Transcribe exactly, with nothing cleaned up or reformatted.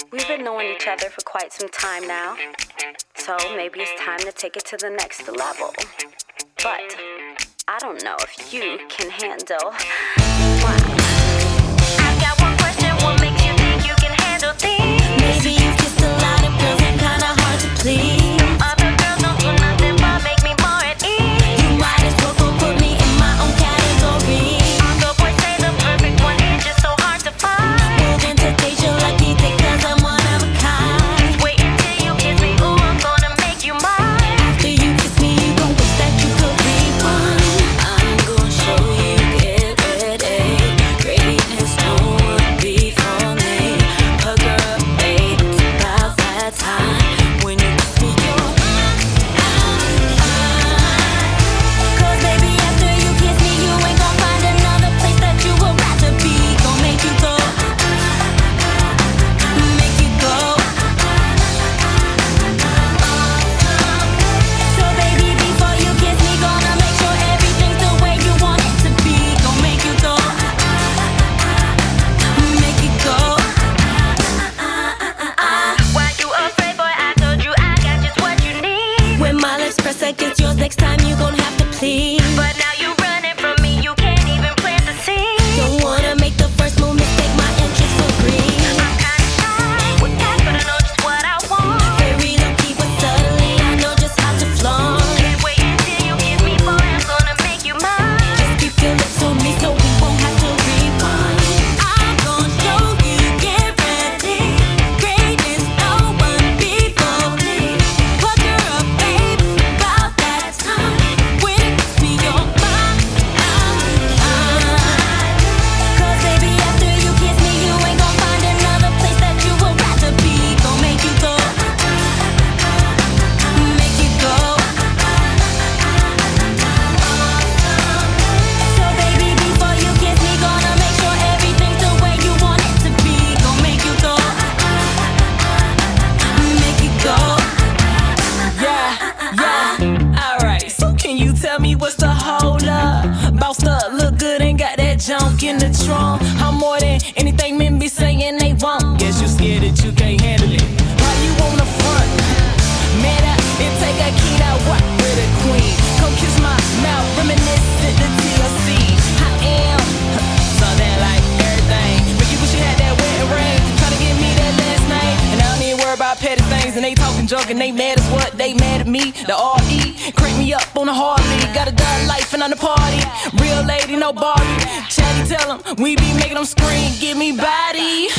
We've been knowing each other for quite some time now, so maybe it's time to take it to the next level. But I don't know if you can handle. I've got one question, what makes you think you can handle things? Maybe you've kissed a lot of girls and kinda hard to please. Other girls don't do nothing but make me more at ease. You might as well go put me in my own category. All the boys say the perfect one is just so hard to find. Well then today's your lucky day, cause I'm one of a kind. Wait until you kiss me, ooh, I'm gonna make you mine. After you kiss me, you gon' wish that you could be one. I'm gon' show you, get ready. Greatness don't wanna be for me. Pucker up, babe, it's about that time. When you kiss me, you're cause baby, after you kiss me, you ain't gon' find another place that you would rather be. Gon' make you go, make you go. So baby, before you kiss me, gonna make sure everything's the way you want it to be. Gon' make you go, make you go. Why you afraid, boy? I told you I got just what you need. When my lips press against yours, next time you gon' have to plead. But now you running from me, you can't even plant the seed. Don't wanna make the first move, mistake my interest for greed. I'm kinda shy with that, but I know just what I want. Very low-key, but subtly, I know just how to flaunt. Can't wait until you kiss me, boy, I'm gonna make you mine. Just keep your lips on me so we won't have to rewind. I'm gon' show you, get ready. Greatness, no one before me. Pucker up, babe, about that time. When it kiss me, you're mine. Cause baby, after you kiss me, you ain't gon' find another place that you would rather be. Gon' make you go, make you go. So baby, before you kiss me, gonna make sure everything's the way you want it to be. Gon' make you go, make you go. Yeah, yeah, alright. So can you tell me what's the hold up? Bossed up, look good, ain't got that junk in the trunk. I'm more than anything men be saying they want. Guess you scared that you can't handle it. Why you on the front? Man, I, it take a key to walk with a queen. Come kiss my mouth, reminiscent to T L C. I am something like everything. But you wish you had that wet rain. Tryna give me that last name. And I don't even worry about petty things. And they talking junk and they mad as what? They mad at me. The R E crank me up on the Harley. Got a done life and on the party. Real lady, no Barbie. Chatty tell them we be making them scream. Give me body.